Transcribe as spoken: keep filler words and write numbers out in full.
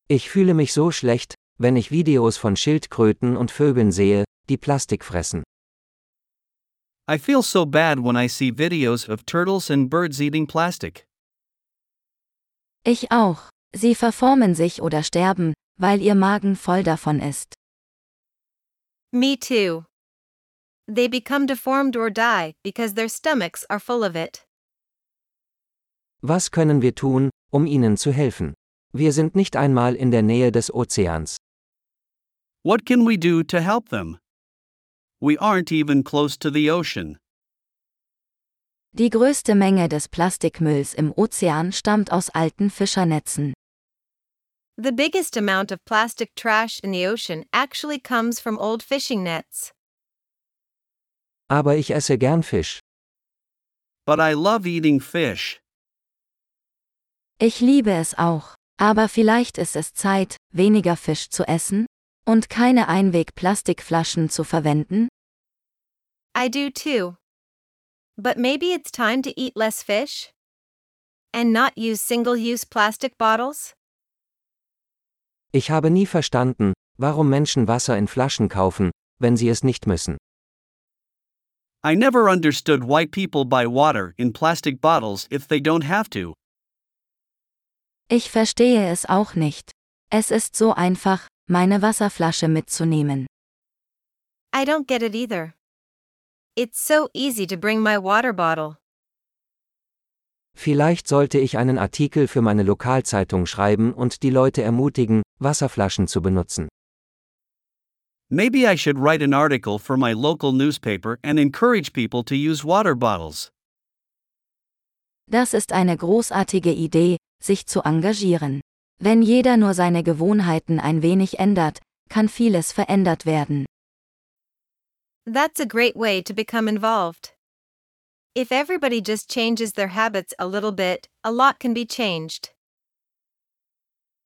Ich fühle mich so schlecht, wenn ich Videos von Schildkröten und Vögeln sehe, die Plastik fressen. I feel so bad when I see videos of turtles and birds eating plastic. Ich auch. Sie verformen sich oder sterben, weil ihr Magen voll davon ist. Me too. They become deformed or die because their stomachs are full of it. Was können wir tun, um ihnen zu helfen? Wir sind nicht einmal in der Nähe des Ozeans. What can we do to help them? We aren't even close to the ocean. Die größte Menge des Plastikmülls im Ozean stammt aus alten Fischernetzen. The biggest amount of plastic trash in the ocean actually comes from old fishing nets. Aber ich esse gern Fisch. But I love eating fish. Ich liebe es auch, aber vielleicht ist es Zeit, weniger Fisch zu essen und keine Einweg-Plastikflaschen zu verwenden? I do too. But maybe it's time to eat less fish? And not use single-use plastic bottles? Ich habe nie verstanden, warum Menschen Wasser in Flaschen kaufen, wenn sie es nicht müssen. I never understood why people buy water in plastic bottles if they don't have to. Ich verstehe es auch nicht. Es ist so einfach, meine Wasserflasche mitzunehmen. I don't get it either. It's so easy to bring my water bottle. Vielleicht sollte ich einen Artikel für meine Lokalzeitung schreiben und die Leute ermutigen, Wasserflaschen zu benutzen. Maybe I should write an article for my local newspaper and encourage people to use water bottles. Das ist eine großartige Idee, sich zu engagieren. Wenn jeder nur seine Gewohnheiten ein wenig ändert, kann vieles verändert werden. That's a great way to become involved. If everybody just changes their habits a little bit, a lot can be changed.